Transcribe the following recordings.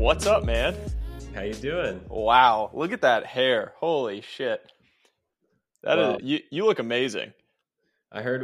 What's up, man? How you doing? Wow, look at that hair. Holy shit. Well, You look amazing. I heard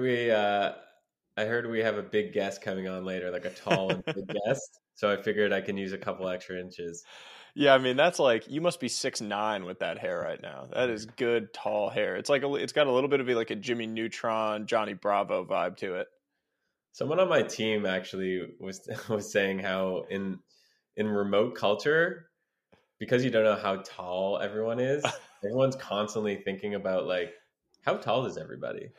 we have a big guest coming on later, like a tall and big guest. So I figured I can use a couple extra inches. Yeah, I mean that's like you must be 6'9" with that hair right now. That is good tall hair. It's like it's got a little bit of like a Jimmy Neutron, Johnny Bravo vibe to it. Someone on my team actually was saying how in remote culture, because you don't know how tall everyone is, everyone's constantly thinking about like how tall is everybody?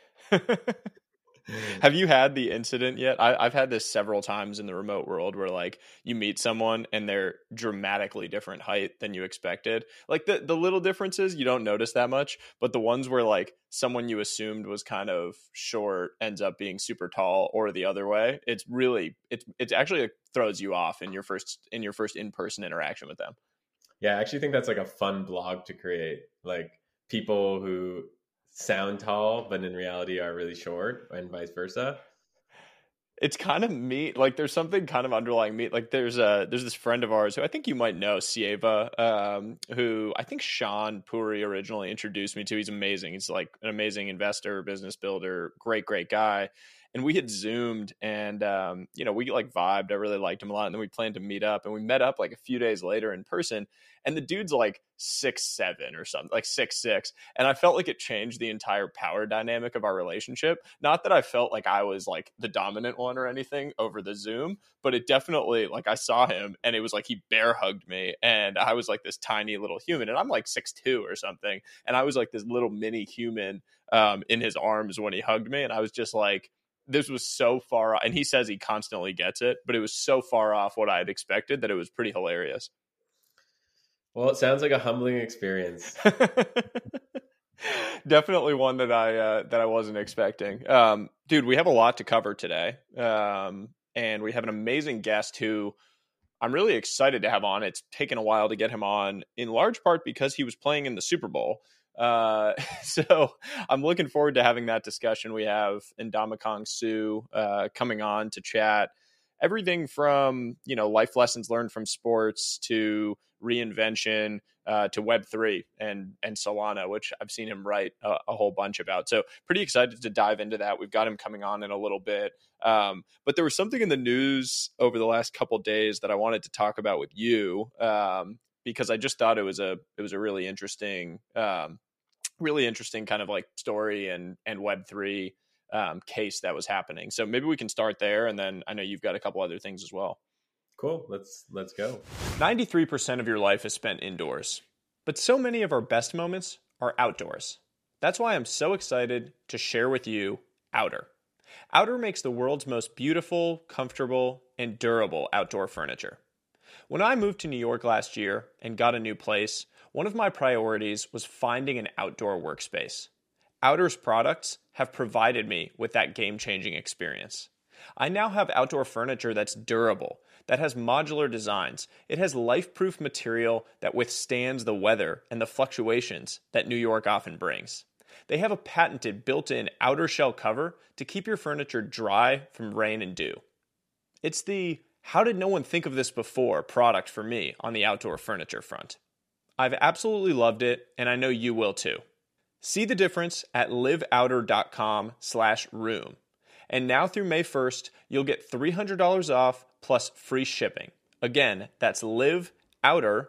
Have you had the incident yet? I've had this several times in the remote world where like you meet someone and they're dramatically different height than you expected. Like the little differences you don't notice that much, but the ones where like someone you assumed was kind of short ends up being super tall or the other way, it's actually like, throws you off in your first in-person interaction with them. Yeah, I actually think that's like a fun blog to create. Like people who sound tall, but in reality are really short, and vice versa. It's kind of meat. Like there's something kind of underlying meat. Like there's this friend of ours who I think you might know, Sieva, who I think Sean Puri originally introduced me to. He's amazing. He's like an amazing investor, business builder, great guy. And we had Zoomed and, we like vibed. I really liked him a lot. And then we planned to meet up and we met up like a few days later in person. And the dude's like 6'7" or something, like 6'6". And I felt like it changed the entire power dynamic of our relationship. Not that I felt like I was like the dominant one or anything over the Zoom, but it definitely, like I saw him and it was like he bear hugged me and I was like this tiny little human and I'm like 6'2" or something. And I was like this little mini human in his arms when he hugged me. And I was just like, this was so far off, and he says he constantly gets it, but it was so far off what I had expected that it was pretty hilarious. Well, it sounds like a humbling experience. Definitely one that I wasn't expecting. Dude, we have a lot to cover today, and we have an amazing guest who I'm really excited to have on. It's taken a while to get him on, in large part because he was playing in the Super Bowl. So I'm looking forward to having that discussion. We have Ndamukong Suh coming on to chat everything from, life lessons learned from sports to reinvention to Web3 and Solana, which I've seen him write a whole bunch about. So pretty excited to dive into that. We've got him coming on in a little bit. But there was something in the news over the last couple of days that I wanted to talk about with you because I just thought it was a really interesting kind of like story and Web3 case that was happening. So maybe we can start there, and then I know you've got a couple other things as well. Cool. Let's go. 93% of your life is spent indoors, but so many of our best moments are outdoors. That's why I'm so excited to share with you Outer. Outer makes the world's most beautiful, comfortable, and durable outdoor furniture. When I moved to New York last year and got a new place, one of my priorities was finding an outdoor workspace. Outer's products have provided me with that game-changing experience. I now have outdoor furniture that's durable, that has modular designs. It has life-proof material that withstands the weather and the fluctuations that New York often brings. They have a patented built-in outer shell cover to keep your furniture dry from rain and dew. It's the "how did no one think of this before" product for me on the outdoor furniture front. I've absolutely loved it, and I know you will too. See the difference at liveouter.com/room. And now through May 1st, you'll get $300 off plus free shipping. Again, that's liveouter,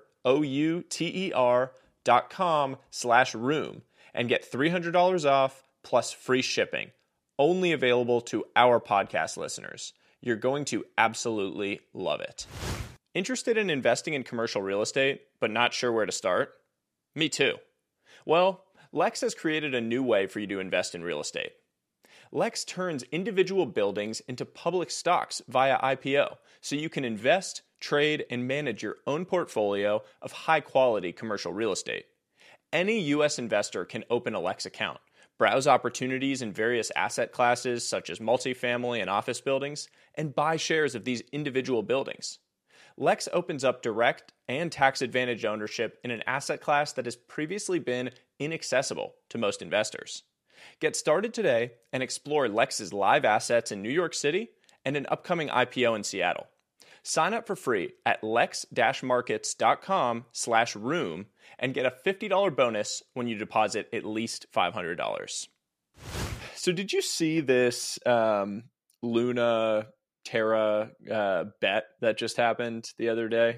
outer.com/room, and get $300 off plus free shipping. Only available to our podcast listeners. You're going to absolutely love it. Interested in investing in commercial real estate, but not sure where to start? Me too. Well, Lex has created a new way for you to invest in real estate. Lex turns individual buildings into public stocks via IPO, so you can invest, trade, and manage your own portfolio of high-quality commercial real estate. Any U.S. investor can open a Lex account, browse opportunities in various asset classes such as multifamily and office buildings, and buy shares of these individual buildings. Lex opens up direct and tax-advantaged ownership in an asset class that has previously been inaccessible to most investors. Get started today and explore Lex's live assets in New York City and an upcoming IPO in Seattle. Sign up for free at lex-markets.com/room and get a $50 bonus when you deposit at least $500. So did you see this Luna Terra bet that just happened the other day?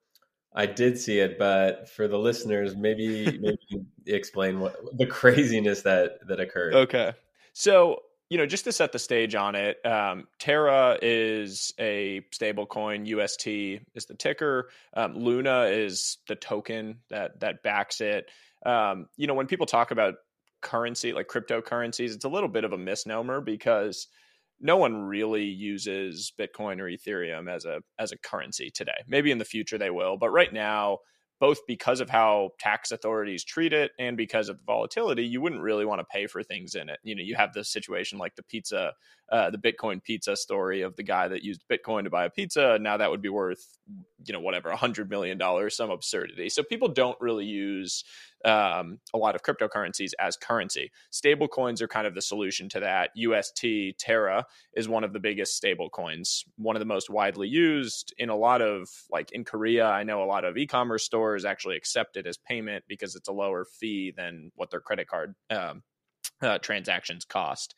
I did see it, but for the listeners, maybe explain what the craziness that occurred. Okay. So, just to set the stage on it, Terra is a stable coin. UST is the ticker. Luna is the token that backs it. When people talk about currency, like cryptocurrencies, it's a little bit of a misnomer because no one really uses Bitcoin or Ethereum as a currency today. Maybe in the future they will, but right now, both because of how tax authorities treat it and because of the volatility, you wouldn't really want to pay for things in it. You have this situation like the Bitcoin pizza story of the guy that used Bitcoin to buy a pizza. Now that would be worth, whatever, $100 million, some absurdity. So people don't really use a lot of cryptocurrencies as currency. Stable coins are kind of the solution to that. UST Terra is one of the biggest stable coins, one of the most widely used in a lot of, like in Korea, I know a lot of e-commerce stores actually accept it as payment because it's a lower fee than what their credit card transactions cost.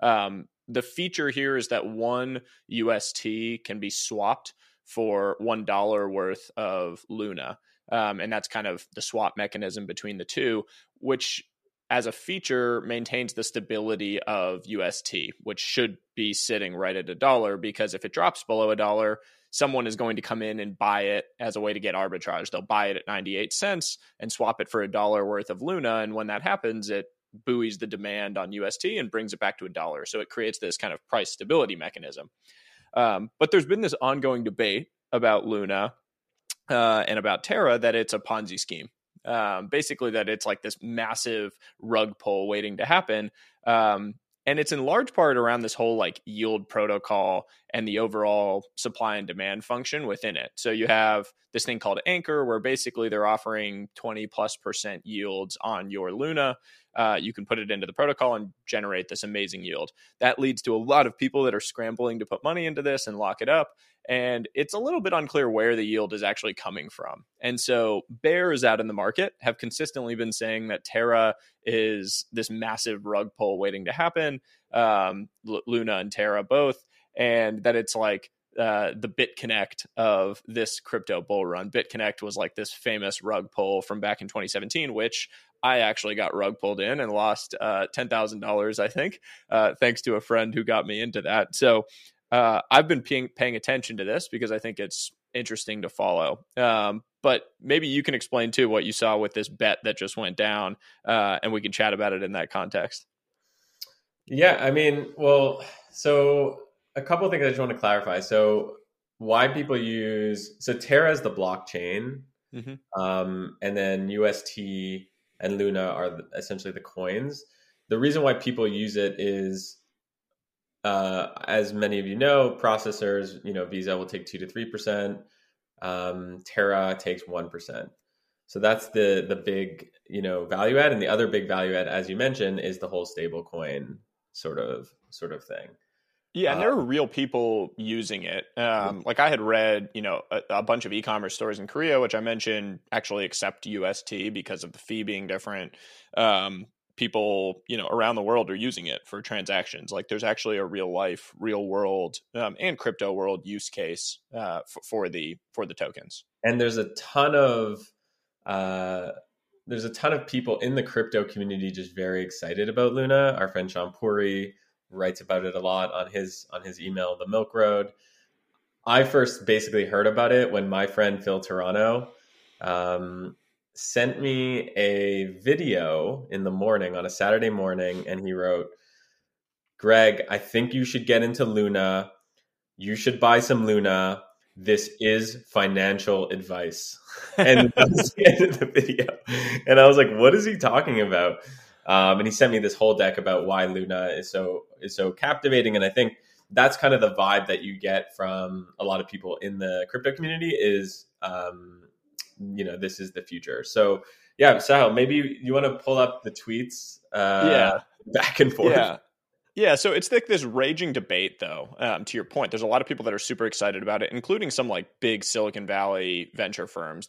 The feature here is that one UST can be swapped for $1 worth of Luna. And that's kind of the swap mechanism between the two, which as a feature maintains the stability of UST, which should be sitting right at $1, because if it drops below $1, someone is going to come in and buy it as a way to get arbitrage. They'll buy it at 98 cents and swap it for $1 worth of Luna. And when that happens, it buoys the demand on UST and brings it back to $1. So it creates this kind of price stability mechanism. But there's been this ongoing debate about Luna and about Terra that it's a Ponzi scheme. Basically that it's like this massive rug pull waiting to happen. And it's in large part around this whole like yield protocol and the overall supply and demand function within it. So you have this thing called Anchor, where basically they're offering 20+% yields on your Luna. You can put it into the protocol and generate this amazing yield. That leads to a lot of people that are scrambling to put money into this and lock it up. And it's a little bit unclear where the yield is actually coming from. And so bears out in the market have consistently been saying that Terra is this massive rug pull waiting to happen, Luna and Terra both, and that it's like the BitConnect of this crypto bull run. BitConnect was like this famous rug pull from back in 2017, which I actually got rug pulled in and lost $10,000, I think, thanks to a friend who got me into that. So I've been paying attention to this because I think it's interesting to follow. But maybe you can explain too what you saw with this bet that just went down, and we can chat about it in that context. Yeah, I mean, well, so a couple of things I just want to clarify. So why people so Terra is the blockchain, and then UST and Luna are essentially the coins. The reason why people use it is, as many of you know, processors, Visa will take 2 to 3%. Terra takes 1%. So that's the big, value add. And the other big value add, as you mentioned, is the whole stable coin sort of thing. Yeah, and there are real people using it. Like I had read, a bunch of e-commerce stores in Korea, which I mentioned, actually accept UST because of the fee being different. People, around the world are using it for transactions. Like there's actually a real life, real world, and crypto world use case for the tokens. And there's a ton of people in the crypto community just very excited about Luna. Our friend Sean Puri writes about it a lot on his email, The Milk Road. I first basically heard about it when my friend Phil Toronto sent me a video in the morning on a Saturday morning, and he wrote, "Greg, I think you should get into Luna. You should buy some Luna. This is financial advice." And that was the end of the video. And I was like, what is he talking about? And he sent me this whole deck about why Luna is so captivating. And I think that's kind of the vibe that you get from a lot of people in the crypto community is, this is the future. So yeah, Sahil, maybe you want to pull up the tweets back and forth. Yeah. Yeah, so it's like this raging debate, though. To your point, there's a lot of people that are super excited about it, including some like big Silicon Valley venture firms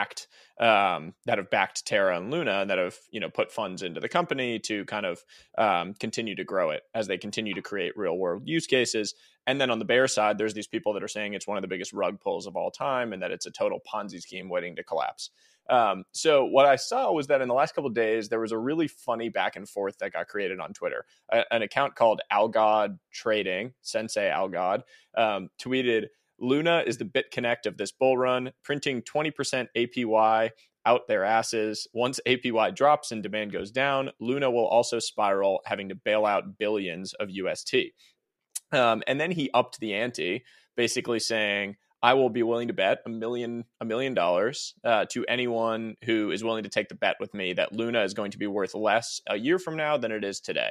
that have backed Terra and Luna, and that have put funds into the company to kind of continue to grow it as they continue to create real world use cases. And then on the bear side, there's these people that are saying it's one of the biggest rug pulls of all time, and that it's a total Ponzi scheme waiting to collapse. So what I saw was that in the last couple of days, there was a really funny back and forth that got created on Twitter. An account called Algod Trading, Sensei Algod, tweeted, Luna is the BitConnect of this bull run, printing 20% APY out their asses. Once APY drops and demand goes down, Luna will also spiral, having to bail out billions of UST. And then he upped the ante, basically saying, I will be willing to bet $1 million to anyone who is willing to take the bet with me that Luna is going to be worth less a year from now than it is today.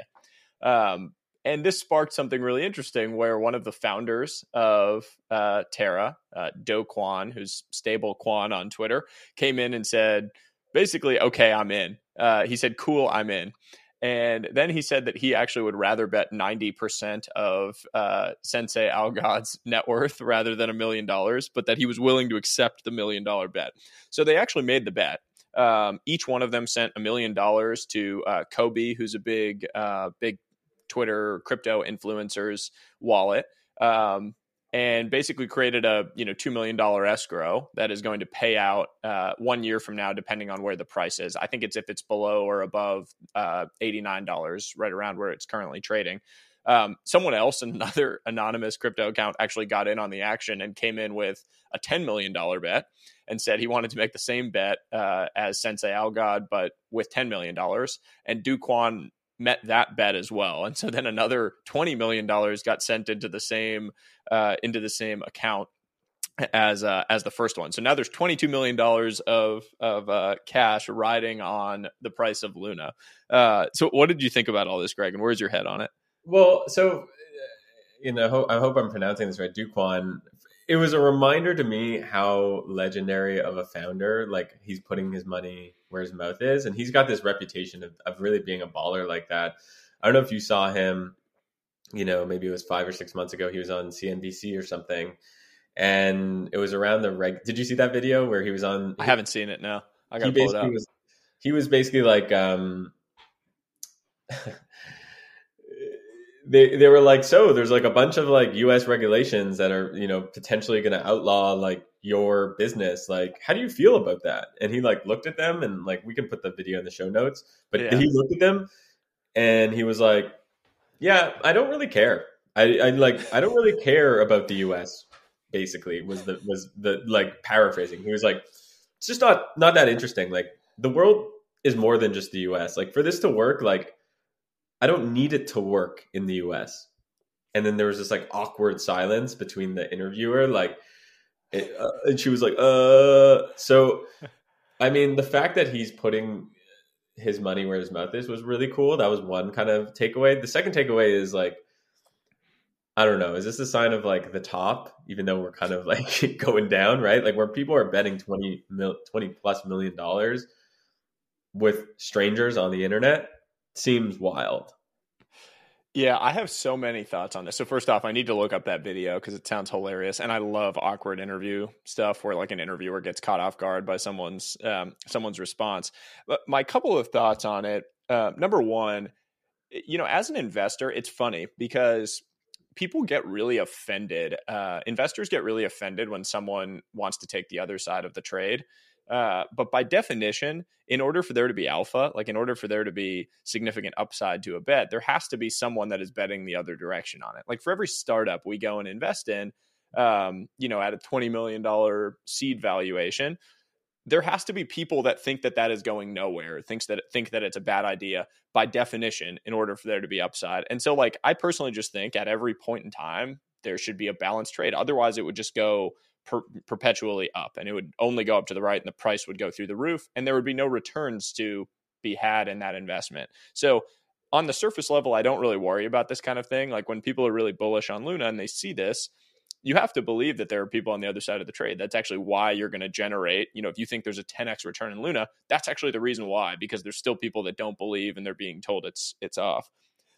And this sparked something really interesting where one of the founders of Terra, Do Kwon, who's Stable Kwon on Twitter, came in and said, basically, okay, I'm in. He said, cool, I'm in. And then he said that he actually would rather bet 90% of Sensei Algod's net worth rather than $1 million, but that he was willing to accept the $1 million bet. So they actually made the bet. Each one of them sent $1 million to Kobe, who's a big Twitter crypto influencers wallet, and basically created a $2 million escrow that is going to pay out 1 year from now, depending on where the price is. I think it's if it's below or above $89, right around where it's currently trading. Someone else, another anonymous crypto account, actually got in on the action and came in with a $10 million bet and said he wanted to make the same bet as Sensei Algod, but with $10 million. And Do Kwon met that bet as well. And so then another $20 million got sent into the same account as the first one. So now there's $22 million of cash riding on the price of Luna. So what did you think about all this, Greg? And where's your head on it? Well, so, I hope I'm pronouncing this right. Do Kwon. It was a reminder to me how legendary of a founder, like he's putting his money where his mouth is. And he's got this reputation of really being a baller like that. I don't know if you saw him, maybe it was 5 or 6 months ago, he was on CNBC or something. And it was around did you see that video where he was on? I haven't seen it. No, I got to pull it up. He was basically like, they were like, so there's like a bunch of like US regulations that are, potentially going to outlaw like your business. Like, how do you feel about that? And he like looked at them, and like, we can put the video in the show notes, but he looked at them and he was like, yeah, I don't really care. I don't really care about the US, basically was the like paraphrasing. He was like, it's just not that interesting. Like, the world is more than just the US. Like, for this to work, like, I don't need it to work in the US. And then there was this like awkward silence between the interviewer, and she was like, So, I mean, the fact that he's putting his money where his mouth is was really cool. That was one kind of takeaway. The second takeaway is like, I don't know, is this a sign of like the top, even though we're kind of like going down, right? Like, where people are betting $20 plus million with strangers on the internet seems wild. Yeah, I have so many thoughts on this. So first off, I need to look up that video because it sounds hilarious, and I love awkward interview stuff where like an interviewer gets caught off guard by someone's response. But my couple of thoughts on it. Number one, as an investor, it's funny because people get really offended. Investors get really offended when someone wants to take the other side of the trade. But by definition, in order for there to be alpha, like in order for there to be significant upside to a bet, there has to be someone that is betting the other direction on it. Like, for every startup we go and invest in, at a $20 million seed valuation, there has to be people that think that is going nowhere, think that it's a bad idea by definition in order for there to be upside. And so, like, I personally just think at every point in time, there should be a balanced trade. Otherwise, it would just go perpetually up, and it would only go up to the right, and the price would go through the roof, and there would be no returns to be had in that investment. So on the surface level, I don't really worry about this kind of thing. Like, when people are really bullish on Luna and they see this, you have to believe that there are people on the other side of the trade. That's actually why you're going to generate, if you think there's a 10x return in Luna, that's actually the reason why, because there's still people that don't believe and they're being told it's off.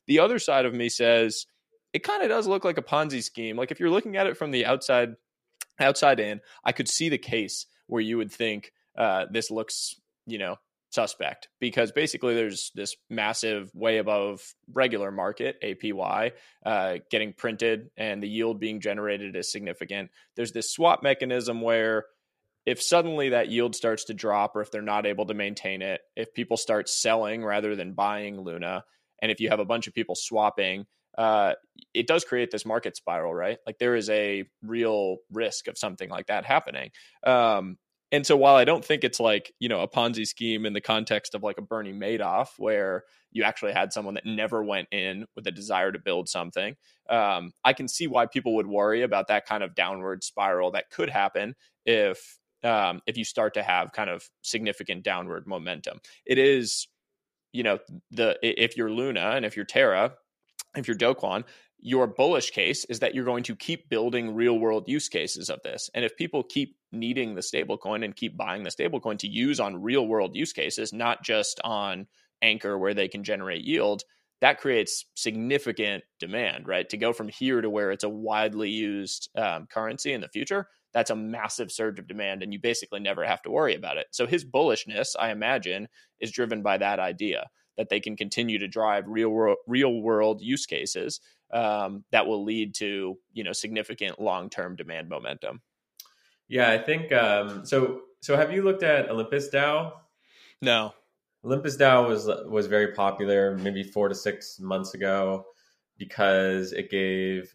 The other side of me says it kind of does look like a Ponzi scheme. Like if you're looking at it from the outside in, I could see the case where you would think this looks, suspect, because basically there's this massive, way above regular market APY getting printed, and the yield being generated is significant. There's this swap mechanism where if suddenly that yield starts to drop, or if they're not able to maintain it, if people start selling rather than buying Luna, and if you have a bunch of people swapping, it does create this market spiral, right? Like there is a real risk of something like that happening. And so while I don't think it's like, a Ponzi scheme in the context of like a Bernie Madoff, where you actually had someone that never went in with a desire to build something, I can see why people would worry about that kind of downward spiral that could happen if you start to have kind of significant downward momentum. It is, if you're Luna and if you're Terra, if you're Do Kwon, your bullish case is that you're going to keep building real world use cases of this. And if people keep needing the stablecoin and keep buying the stablecoin to use on real world use cases, not just on Anchor where they can generate yield, that creates significant demand, right? To go from here to where it's a widely used currency in the future, that's a massive surge of demand, and you basically never have to worry about it. So his bullishness, I imagine, is driven by that idea that they can continue to drive real world use cases that will lead to significant long-term demand momentum. Yeah, I think so. So have you looked at Olympus DAO? No. Olympus DAO was very popular maybe 4 to 6 months ago because it gave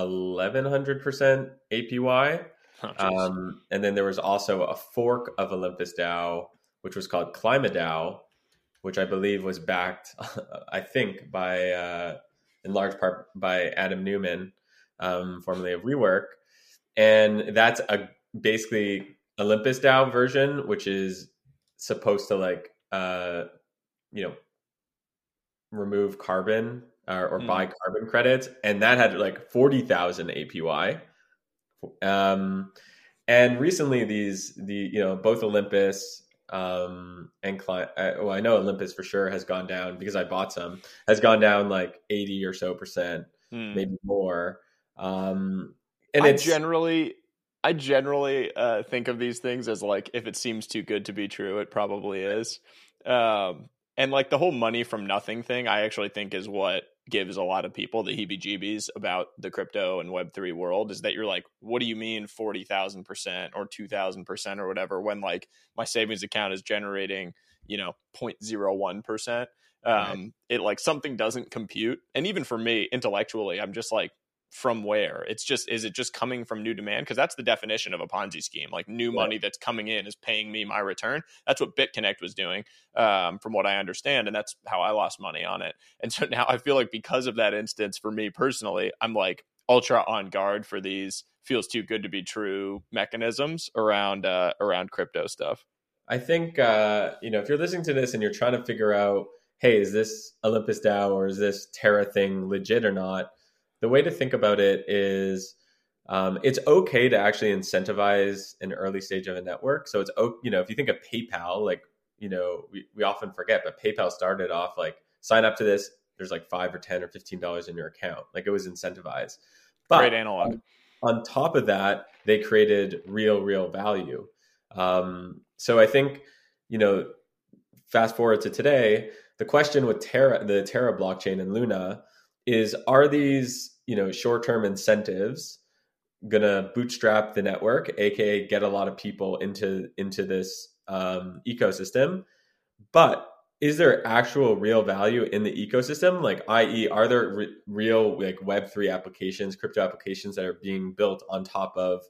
1,100% APY. And then there was also a fork of Olympus DAO, which was called ClimaDAO, which I believe was backed, I think, by in large part by Adam Newman, formerly of WeWork. And that's basically Olympus DAO version, which is supposed to remove carbon or buy carbon credits. And that had like 40,000 APY. And recently both Olympus and I know Olympus for sure has gone down because I bought some, has gone down like 80 or so percent, maybe more. And I generally think of these things as like, if it seems too good to be true, it probably is. And like the whole money from nothing thing, I actually think is what gives a lot of people the heebie-jeebies about the crypto and Web3 world, is that you're like, what do you mean 40,000% or 2,000% or whatever, when like my savings account is generating, 0.01%. Right. It like something doesn't compute. And even for me intellectually, I'm just like, from where? Is it just coming from new demand? Because that's the definition of a Ponzi scheme. Like new money that's coming in is paying me my return. That's what BitConnect was doing, from what I understand, and that's how I lost money on it. And so now I feel like because of that instance, for me personally, I'm like ultra on guard for these feels too good to be true mechanisms around crypto stuff. I think if you're listening to this and you're trying to figure out, hey, is this Olympus DAO or is this Terra thing legit or not? The way to think about it is it's okay to actually incentivize an early stage of a network. So it's, if you think of PayPal, like, we often forget, but PayPal started off like, sign up to this, there's like $5 or $10 or $15 in your account. Like it was incentivized. But great analog. On top of that, they created real value. So I think, fast forward to today, the question with the Terra blockchain and Luna is, are these, short-term incentives going to bootstrap the network, aka get a lot of people into this ecosystem? But is there actual real value in the ecosystem? Like, i.e., are there real like Web3 applications, crypto applications that are being built on top of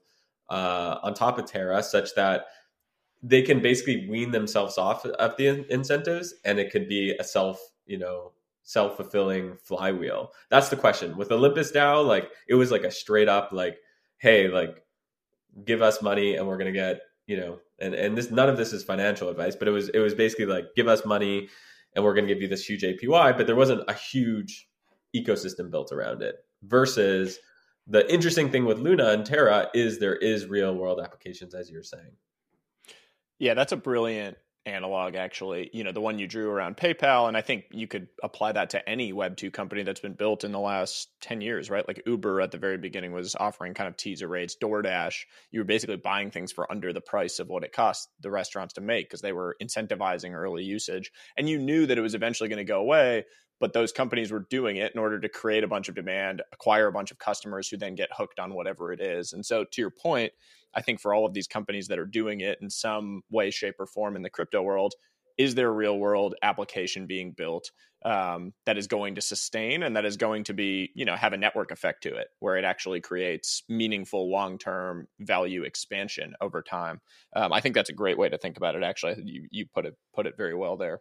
Terra, such that they can basically wean themselves off of the incentives, and it could be a self-fulfilling flywheel? That's the question. With Olympus DAO, like it was like a straight up like, hey, like give us money and we're gonna get, and this, none of this is financial advice, but it was basically like, give us money and we're gonna give you this huge APY, but there wasn't a huge ecosystem built around it. Versus the interesting thing with Luna and Terra is there is real world applications, as you're saying. Yeah, that's a brilliant analog, actually, the one you drew around PayPal. And I think you could apply that to any Web2 company that's been built in the last 10 years, right? Like Uber at the very beginning was offering kind of teaser rates. DoorDash, you were basically buying things for under the price of what it cost the restaurants to make because they were incentivizing early usage. And you knew that it was eventually going to go away, but those companies were doing it in order to create a bunch of demand, acquire a bunch of customers who then get hooked on whatever it is. And so to your point, I think for all of these companies that are doing it in some way, shape, or form in the crypto world, is there a real world application being built that is going to sustain and that is going to be, have a network effect to it where it actually creates meaningful long-term value expansion over time? I think that's a great way to think about it. Actually, you put it very well there.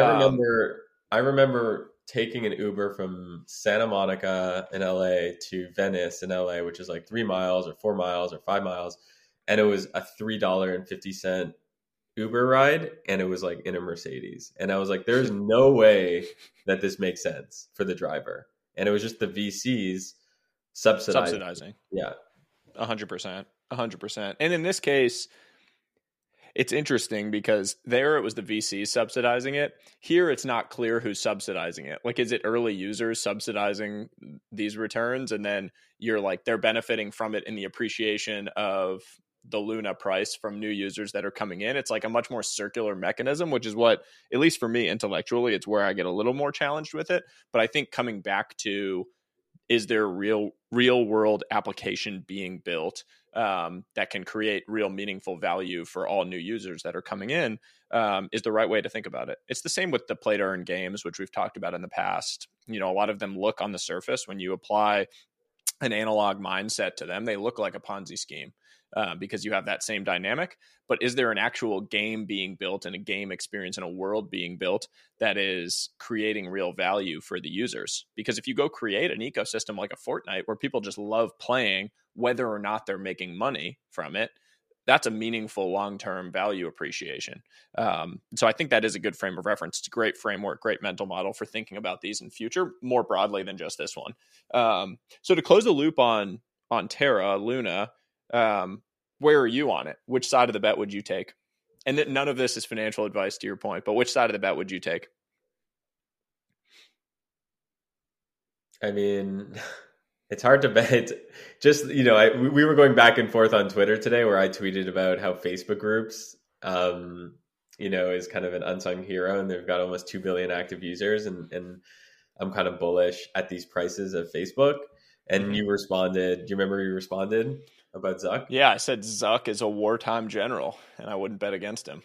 I remember taking an Uber from Santa Monica in LA to Venice in LA, which is like 3 miles or 4 miles or 5 miles. And it was a $3.50 Uber ride. And it was like in a Mercedes. And I was like, there's no way that this makes sense for the driver. And it was just the VCs subsidizing. Yeah. 100%. 100%. And in this case, it's interesting because there it was the VC subsidizing it. Here it's not clear who's subsidizing it. Like, is it early users subsidizing these returns? And then you're like, they're benefiting from it in the appreciation of the Luna price from new users that are coming in. It's like a much more circular mechanism, which is what, at least for me intellectually, it's where I get a little more challenged with it. But I think coming back to, is there real world application being built that can create real meaningful value for all new users that are coming in is the right way to think about it. It's the same with the play to earn games, which we've talked about in the past. A lot of them look on the surface, when you apply an analog mindset to them, they look like a Ponzi scheme because you have that same dynamic. But is there an actual game being built and a game experience and a world being built that is creating real value for the users? Because if you go create an ecosystem like a Fortnite where people just love playing, whether or not they're making money from it, that's a meaningful long-term value appreciation. So I think that is a good frame of reference. It's a great framework, great mental model for thinking about these in future more broadly than just this one. So to close the loop on Terra, Luna, where are you on it? Which side of the bet would you take? And that none of this is financial advice, to your point, but which side of the bet would you take? I mean, it's hard to bet. Just, we were going back and forth on Twitter today where I tweeted about how Facebook groups, is kind of an unsung hero, and they've got almost 2 billion active users. And I'm kind of bullish at these prices of Facebook. And you responded. Do you remember you responded about Zuck? Yeah, I said Zuck is a wartime general, and I wouldn't bet against him.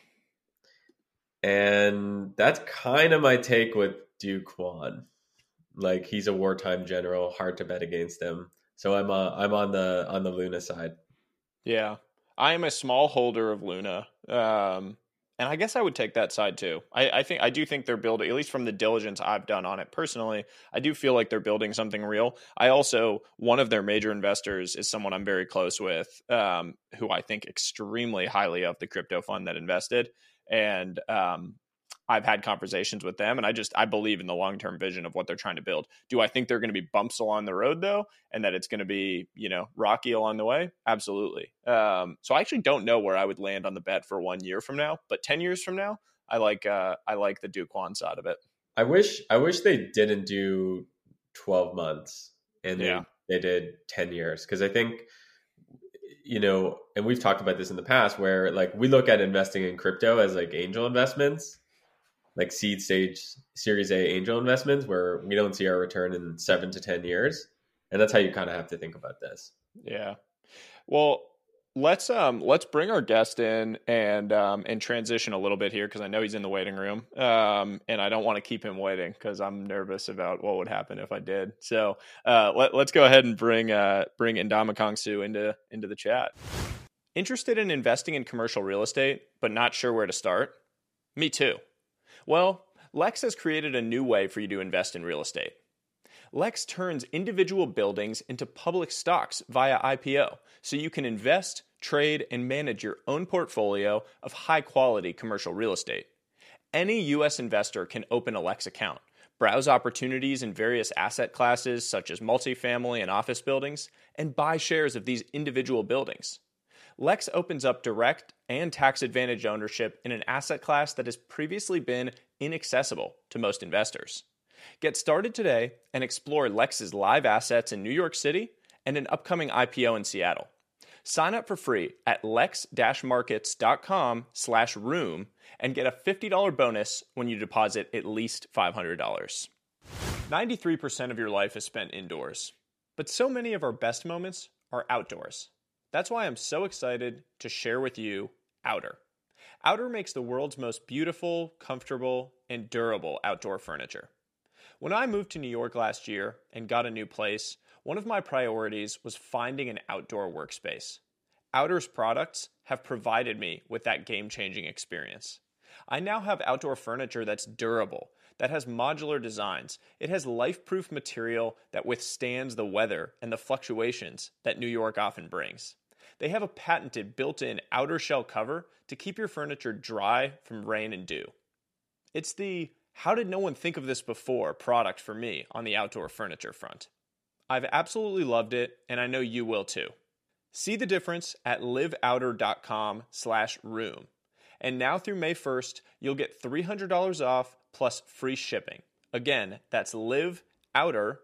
And that's kind of my take with Do Kwon. Like, he's a wartime general, hard to bet against him. So I'm on the Luna side. Yeah, I am a small holder of Luna, and I guess I would take that side too. I do think they're building, at least from the diligence I've done on it personally, I do feel like they're building something real. I also, one of their major investors is someone I'm very close with, who I think extremely highly of the crypto fund that invested, and I've had conversations with them, and I believe in the long-term vision of what they're trying to build. Do I think they're going to be bumps along the road though, and that it's going to be, rocky along the way? Absolutely. So I actually don't know where I would land on the bet for 1 year from now, but 10 years from now, I like the Do Kwon side of it. I wish they didn't do 12 months and they did 10 years. Cause I think, and we've talked about this in the past where like we look at investing in crypto as like angel investments, like seed stage Series A angel investments where we don't see our return in 7 to 10 years. And that's how you kind of have to think about this. Yeah. Well, let's bring our guest in and transition a little bit here, because I know he's in the waiting room. And I don't want to keep him waiting because I'm nervous about what would happen if I did. So let's go ahead and bring Ndama Kongsu into the chat. Interested in investing in commercial real estate, but not sure where to start? Me too. Well, Lex has created a new way for you to invest in real estate. Lex turns individual buildings into public stocks via IPO, so you can invest, trade, and manage your own portfolio of high-quality commercial real estate. Any U.S. investor can open a Lex account, browse opportunities in various asset classes such as multifamily and office buildings, and buy shares of these individual buildings. Lex opens up direct and tax advantage ownership in an asset class that has previously been inaccessible to most investors. Get started today and explore Lex's live assets in New York City and an upcoming IPO in Seattle. Sign up for free at lex-markets.com/room and get a $50 bonus when you deposit at least $500. 93% of your life is spent indoors, but so many of our best moments are outdoors. That's why I'm so excited to share with you Outer. Outer makes the world's most beautiful, comfortable, and durable outdoor furniture. When I moved to New York last year and got a new place, one of my priorities was finding an outdoor workspace. Outer's products have provided me with that game-changing experience. I now have outdoor furniture that's durable, that has modular designs. It has life-proof material that withstands the weather and the fluctuations that New York often brings. They have a patented built-in outer shell cover to keep your furniture dry from rain and dew. It's the "how did no one think of this before" product for me on the outdoor furniture front. I've absolutely loved it, and I know you will too. See the difference at liveouter.com/room. And now through May 1st, you'll get $300 off plus free shipping. Again, that's liveouter,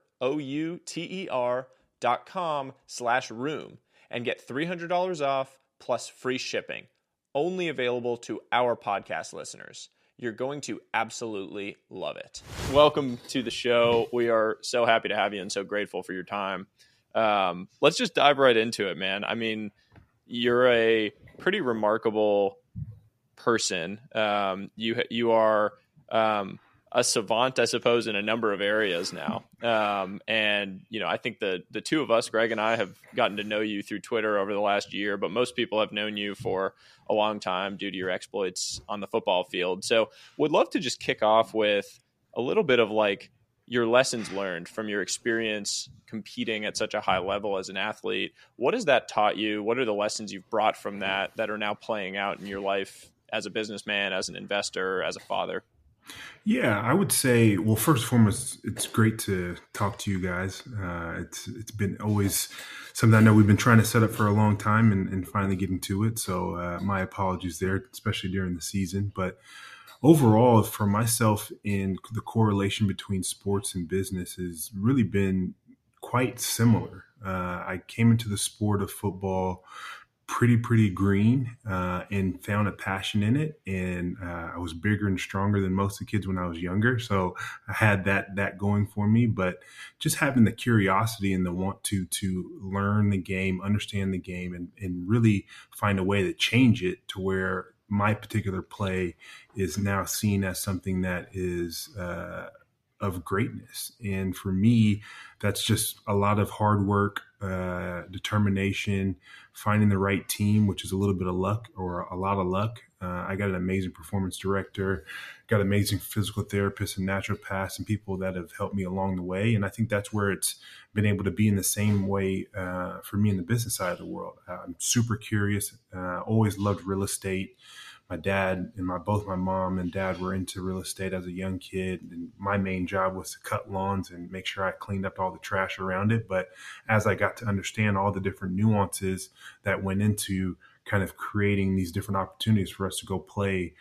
OUTER.com/room, and get $300 off plus free shipping. Only available to our podcast listeners. You're going to absolutely love it. Welcome to the show. We are so happy to have you and so grateful for your time. Let's just dive right into it, man. I mean, you're a pretty remarkable person. You are a savant, I suppose, in a number of areas now. And, I think the two of us, Greg and I, have gotten to know you through Twitter over the last year, but most people have known you for a long time due to your exploits on the football field. So would love to just kick off with a little bit of like your lessons learned from your experience competing at such a high level as an athlete. What has that taught you? What are the lessons you've brought from that are now playing out in your life as a businessman, as an investor, as a father? Yeah, I would say, well, first and foremost, it's great to talk to you guys. It's been always something I know we've been trying to set up for a long time and finally getting to it. So my apologies there, especially during the season. But overall, for myself, in the correlation between sports and business has really been quite similar. I came into the sport of football pretty green and found a passion in it. And I was bigger and stronger than most of the kids when I was younger. So I had that going for me, but just having the curiosity and the want to learn the game, understand the game, and really find a way to change it to where my particular play is now seen as something that is of greatness. And for me, that's just a lot of hard work, determination, finding the right team, which is a little bit of luck or a lot of luck. I got an amazing performance director, got amazing physical therapists and naturopaths and people that have helped me along the way. And I think that's where it's been able to be in the same way for me in the business side of the world. I'm super curious, always loved real estate. My dad and both my mom and dad were into real estate as a young kid. And my main job was to cut lawns and make sure I cleaned up all the trash around it. But as I got to understand all the different nuances that went into kind of creating these different opportunities for us to go play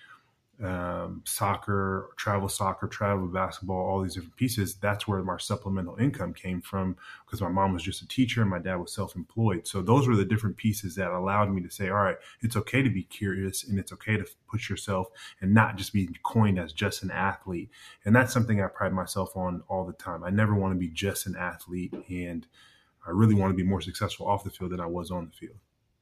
soccer, travel basketball, all these different pieces, that's where our supplemental income came from, because my mom was just a teacher and my dad was self-employed. So those were the different pieces that allowed me to say, all right, it's okay to be curious and it's okay to push yourself and not just be coined as just an athlete. And that's something I pride myself on all the time. I never want to be just an athlete, and I really want to be more successful off the field than I was on the field.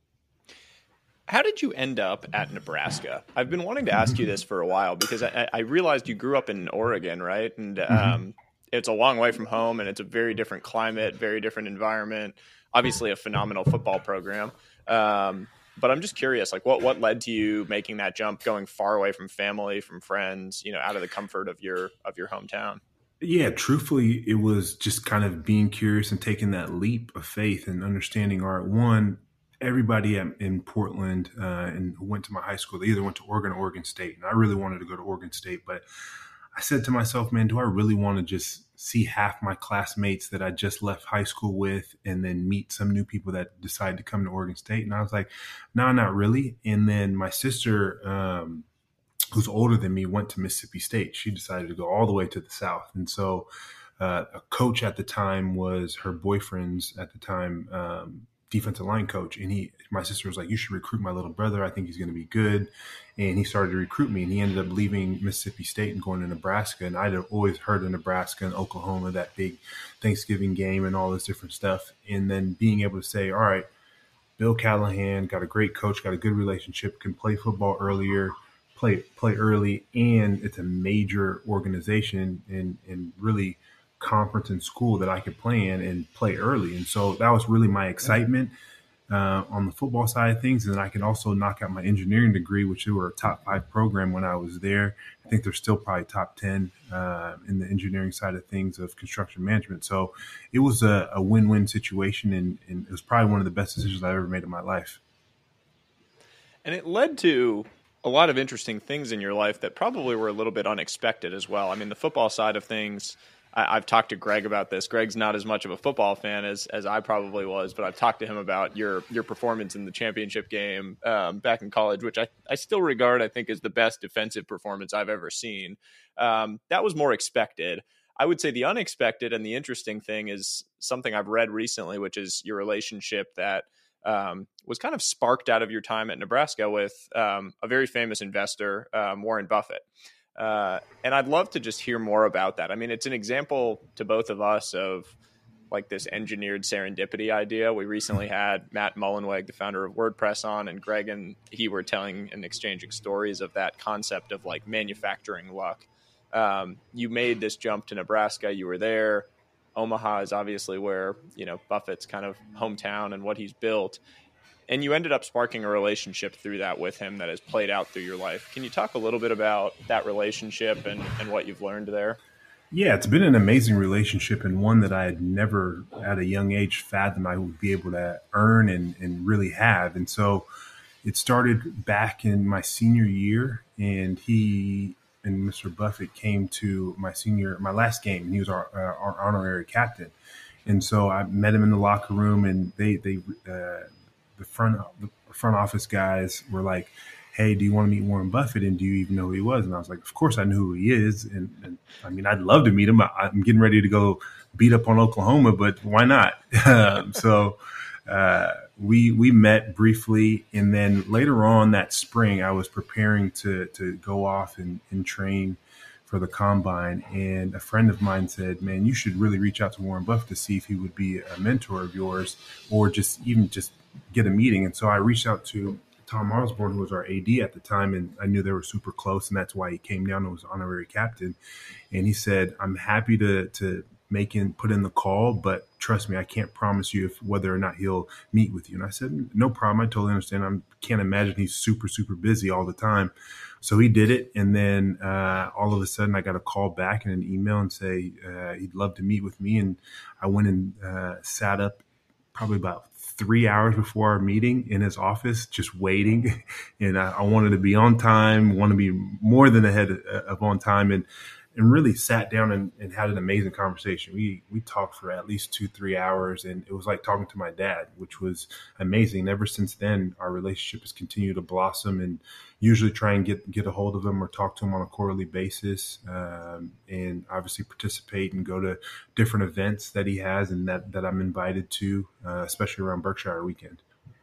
How did you end up at Nebraska? I've been wanting to ask you this for a while because I realized you grew up in Oregon, right? And it's a long way from home, and it's a very different climate, very different environment, obviously a phenomenal football program. But I'm just curious, like what led to you making that jump, going far away from family, from friends, out of the comfort of your hometown? Yeah, truthfully, it was just kind of being curious and taking that leap of faith and understanding, all right, one, everybody in Portland and who went to my high school, they either went to Oregon or Oregon State. And I really wanted to go to Oregon State, but I said to myself, man, do I really want to just see half my classmates that I just left high school with and then meet some new people that decide to come to Oregon State? And I was like, no, not really. And then my sister, who's older than me, went to Mississippi State. She decided to go all the way to the South. And so a coach at the time was her boyfriend's at the time defensive line coach. And my sister was like, you should recruit my little brother. I think he's going to be good. And he started to recruit me, and he ended up leaving Mississippi State and going to Nebraska. And I'd always heard of Nebraska and Oklahoma, that big Thanksgiving game and all this different stuff. And then being able to say, all right, Bill Callahan got a great coach, got a good relationship, can play football earlier, play early, and it's a major organization and really conference and school that I could play in and play early. And so that was really my excitement on the football side of things. And then I could also knock out my engineering degree, which they were a top 5 program when I was there. I think they're still probably top 10 in the engineering side of things of construction management. So it was a win-win situation, and it was probably one of the best decisions I've ever made in my life. And it led to a lot of interesting things in your life that probably were a little bit unexpected as well. I mean, the football side of things, I've talked to Greg about this. Greg's not as much of a football fan as I probably was, but I've talked to him about your performance in the championship game back in college, which I still regard, I think, as the best defensive performance I've ever seen. That was more expected. I would say the unexpected and the interesting thing is something I've read recently, which is your relationship that was kind of sparked out of your time at Nebraska with a very famous investor, Warren Buffett. And I'd love to just hear more about that. I mean, it's an example to both of us of like this engineered serendipity idea. We recently had Matt Mullenweg, the founder of WordPress, on, and Greg and he were telling and exchanging stories of that concept of like manufacturing luck. You made this jump to Nebraska. You were there. Omaha is obviously where, Buffett's kind of hometown and what he's built. And you ended up sparking a relationship through that with him that has played out through your life. Can you talk a little bit about that relationship and what you've learned there? Yeah, it's been an amazing relationship, and one that I had never at a young age fathomed I would be able to earn and really have. And so it started back in my senior year, and he and Mr. Buffett came to my last game, and he was our honorary captain. And so I met him in the locker room, and the front office guys were like, hey, do you want to meet Warren Buffett? And do you even know who he was? And I was like, of course I knew who he is. And I mean, I'd love to meet him. I'm getting ready to go beat up on Oklahoma, but why not? So we met briefly. And then later on that spring, I was preparing to go off and train for the combine. And a friend of mine said, man, you should really reach out to Warren Buffett to see if he would be a mentor of yours, or just get a meeting. And so I reached out to Tom Osborne, who was our AD at the time, and I knew they were super close, and that's why he came down and was honorary captain. And he said, I'm happy to put in the call, but trust me, I can't promise you whether or not he'll meet with you. And I said, no problem. I totally understand. I can't imagine he's super, super busy all the time. So he did it. And then all of a sudden I got a call back and an email and say he'd love to meet with me. And I went and sat up probably about 3 hours before our meeting in his office, just waiting. And I wanted to be on time, want to be more than ahead of on time, and really sat down and had an amazing conversation. We talked for at least 2-3 hours, and it was like talking to my dad, which was amazing. And ever since then, our relationship has continued to blossom, and usually try and get a hold of him or talk to him on a quarterly basis, and obviously participate and go to different events that he has and that I'm invited to, especially around Berkshire weekend.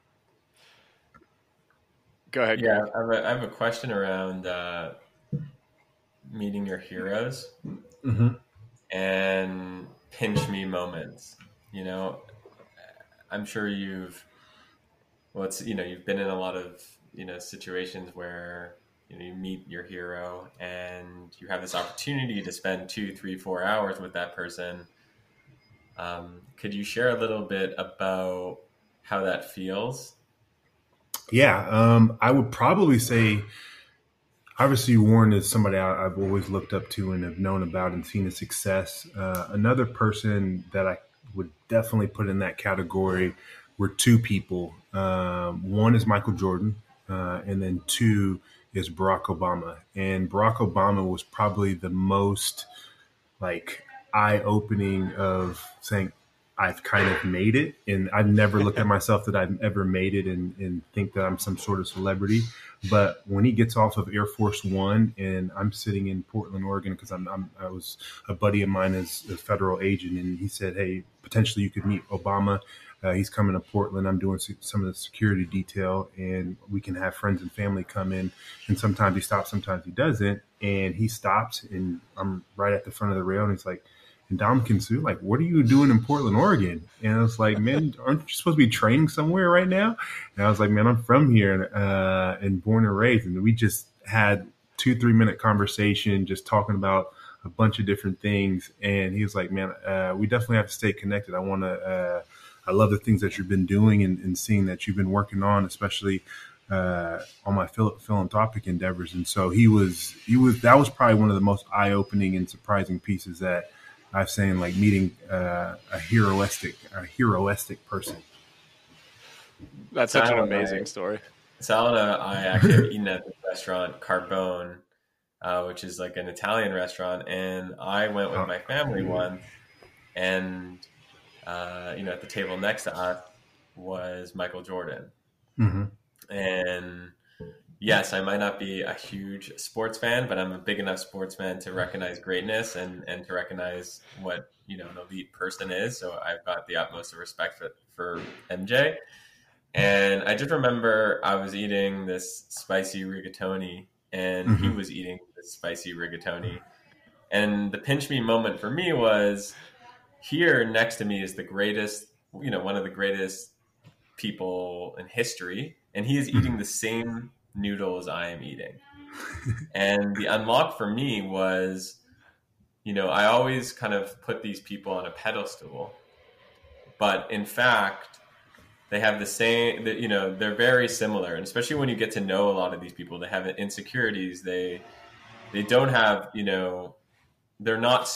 Go ahead. Yeah, I have a question around meeting your heroes and pinch me moments. I'm sure you've been in a lot of situations where you meet your hero and you have this opportunity to spend 2, 3, 4 hours with that person. Could you share a little bit about how that feels? Yeah, I would probably say, obviously, Warren is somebody I've always looked up to and have known about and seen his success. Another person that I would definitely put in that category were two people. One is Michael Jordan, and then two is Barack Obama. And Barack Obama was probably the most like eye-opening of saying, I've kind of made it. And I've never looked at myself that I've ever made it and think that I'm some sort of celebrity. But when he gets off of Air Force One and I'm sitting in Portland, Oregon, because I was a buddy of mine as a federal agent, and he said, hey, potentially you could meet Obama. He's coming to Portland. I'm doing some of the security detail, and we can have friends and family come in. And sometimes he stops, sometimes he doesn't. And he stops, and I'm right at the front of the rail, and he's like, and Ndamukong Suh, like, what are you doing in Portland, Oregon? And I was like, man, aren't you supposed to be training somewhere right now? And I was like, man, I'm from here and born and raised. And we just had 2-3 minute conversation, just talking about a bunch of different things. And he was like, man, we definitely have to stay connected. I love the things that you've been doing and seeing that you've been working on, especially on my philanthropic endeavors. And so that was probably one of the most eye-opening and surprising pieces that I've seen, like meeting a heroistic person. That's such an amazing story. Sal and I actually have eaten at the restaurant Carbone, which is like an Italian restaurant. And I went with my family once, and at the table next to us was Michael Jordan. Mm-hmm. And yes, I might not be a huge sports fan, but I'm a big enough sports fan to recognize greatness and to recognize what, an elite person is. So I've got the utmost of respect for MJ. And I just remember I was eating this spicy rigatoni, and he was eating this spicy rigatoni. And the pinch me moment for me was, here next to me is the greatest, one of the greatest people in history, and he is eating the same noodles I am eating. And the unlock for me was, I always kind of put these people on a pedestal, but in fact, they have the same, they're very similar. And especially when you get to know a lot of these people, they have insecurities. They don't have, they're not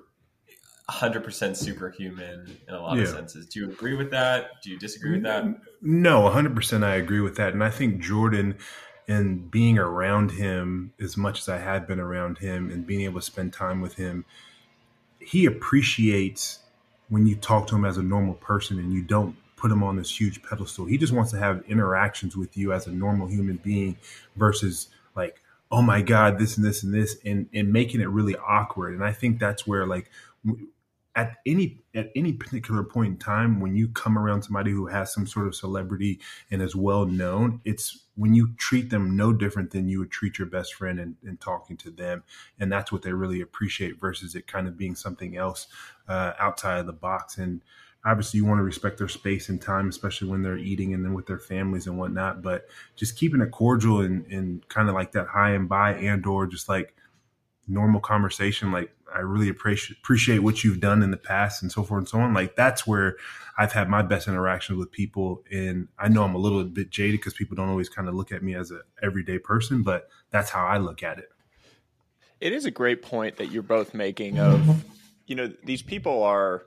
100% superhuman in a lot of senses. Do you agree with that? Do you disagree with that? No, 100% I agree with that. And I think Jordan, and being around him as much as I have been around him and being able to spend time with him, he appreciates when you talk to him as a normal person and you don't put him on this huge pedestal. He just wants to have interactions with you as a normal human being versus like, oh my God, this and this and this, and making it really awkward. And I think that's where, like, at any particular point in time, when you come around somebody who has some sort of celebrity and is well known, it's when you treat them no different than you would treat your best friend and talking to them. And that's what they really appreciate versus it kind of being something else outside of the box. And obviously you want to respect their space and time, especially when they're eating and then with their families and whatnot, but just keeping it cordial and kind of like that high and by or just like normal conversation. Like, I really appreciate what you've done in the past and so forth and so on. Like, that's where I've had my best interactions with people. And I know I'm a little bit jaded because people don't always kind of look at me as an everyday person, but that's how I look at it. It is a great point that you're both making of, these people are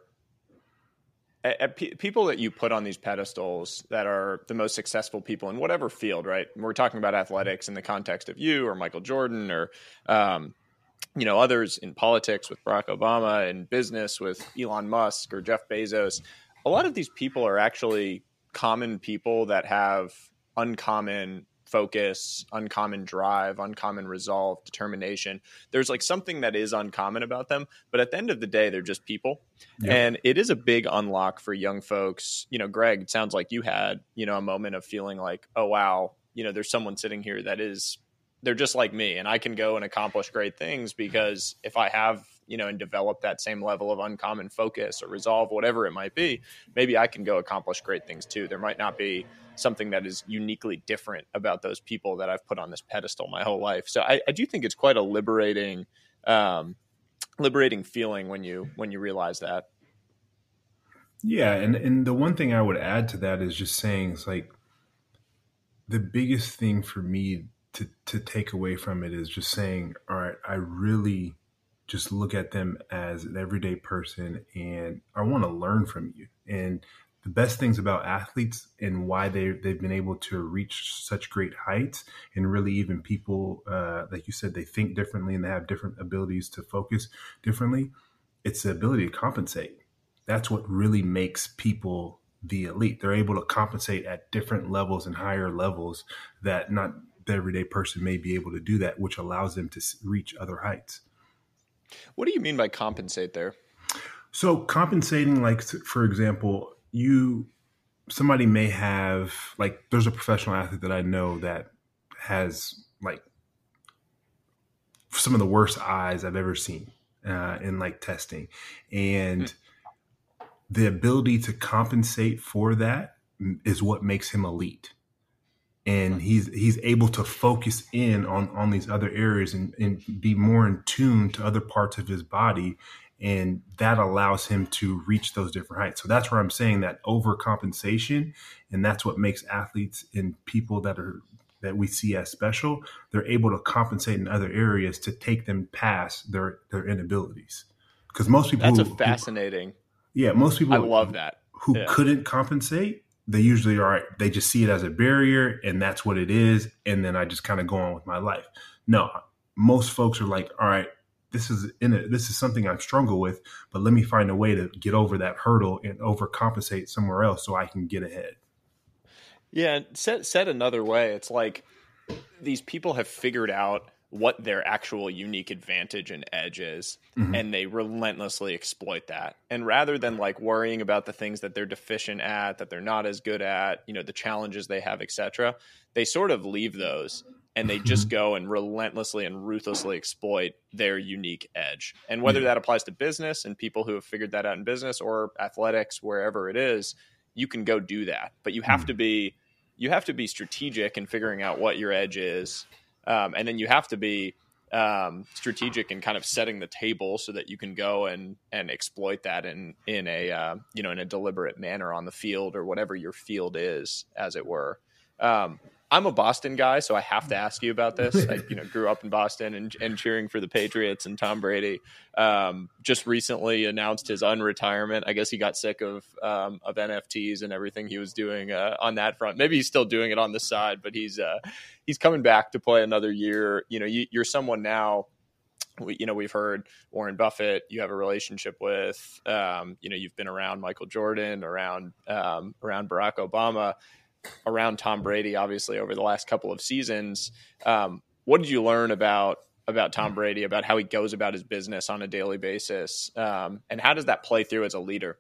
people that you put on these pedestals that are the most successful people in whatever field, right? We're talking about athletics in the context of you or Michael Jordan or, others in politics with Barack Obama and business with Elon Musk or Jeff Bezos. A lot of these people are actually common people that have uncommon focus, uncommon drive, uncommon resolve, determination. There's like something that is uncommon about them, but at the end of the day, they're just people. Yeah. And it is a big unlock for young folks. Greg, it sounds like you had, a moment of feeling like, oh, wow, there's someone sitting here they're just like me, and I can go and accomplish great things because if I have, and develop that same level of uncommon focus or resolve, whatever it might be, maybe I can go accomplish great things too. There might not be something that is uniquely different about those people that I've put on this pedestal my whole life. So I do think it's quite a liberating feeling when you realize that. Yeah. And the one thing I would add to that is just saying, it's like the biggest thing for me to take away from it is just saying, all right, I really just look at them as an everyday person and I want to learn from you. And the best things about athletes and why they've been able to reach such great heights, and really even people, like you said, they think differently and they have different abilities to focus differently. It's the ability to compensate. That's what really makes people the elite. They're able to compensate at different levels and higher levels that not the everyday person may be able to do that, which allows them to reach other heights. What do you mean by compensate there? So compensating, like, for example, somebody may have, like, there's a professional athlete that I know that has like some of the worst eyes I've ever seen in like testing, and the ability to compensate for that is what makes him elite. And he's able to focus in on these other areas and be more in tune to other parts of his body. And that allows him to reach those different heights. So that's where I'm saying that overcompensation, and that's what makes athletes and people that we see as special. They're able to compensate in other areas to take them past their inabilities. Because most people, that's fascinating. Most people, I love that, who couldn't compensate, they usually they just see it as a barrier, and that's what it is. And then I just kind of go on with my life. No, most folks are like, all right, this is something I struggle with, but let me find a way to get over that hurdle and overcompensate somewhere else so I can get ahead. Yeah. Said another way, it's like these people have figured out what their actual unique advantage and edge is, and they relentlessly exploit that. And rather than like worrying about the things that they're deficient at, that they're not as good at, the challenges they have, etc., they sort of leave those and they just go and relentlessly and ruthlessly exploit their unique edge. And whether that applies to business and people who have figured that out in business or athletics, wherever it is, you can go do that. But you have to be strategic in figuring out what your edge is. And then you have to be strategic in kind of setting the table so that you can go and exploit that in a deliberate manner on the field, or whatever your field is, as it were. I'm a Boston guy, so I have to ask you about this. I grew up in Boston and cheering for the Patriots, and Tom Brady just recently announced his unretirement. I guess he got sick of NFTs and everything he was doing on that front. Maybe he's still doing it on the side, but he's coming back to play another year. You're someone now. We've heard Warren Buffett you have a relationship with. You've been around Michael Jordan, around Barack Obama, around Tom Brady, obviously, over the last couple of seasons. What did you learn about Tom Brady, about how he goes about his business on a daily basis? And how does that play through as a leader?